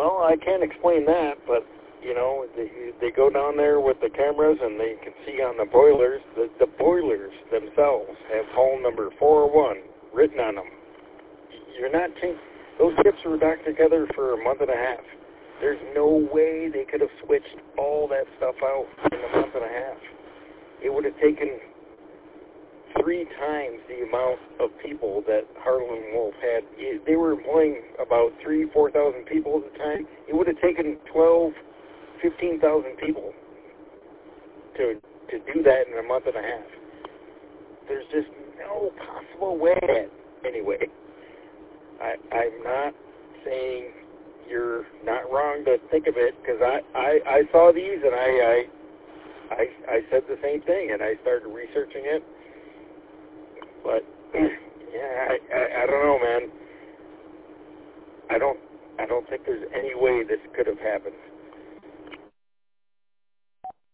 Well, I can't explain that, but, you know, they go down there with the cameras and they can see on the boilers, the boilers themselves have hull number 401 written on them. You're not changing. Those ships were docked together for a month and a half. There's no way they could have switched all that stuff out in a month and a half. It would have taken 3 times the amount of people that Harlan Wolf had. They were employing about 4,000 people at the time. It would have taken 15,000 people to do that in a month and a half. There's just no possible way. Anyway, I'm not saying you're not wrong to think of it, because I saw these and I said the same thing, and I started researching it. But yeah, I don't know, man. I don't think there's any way this could have happened.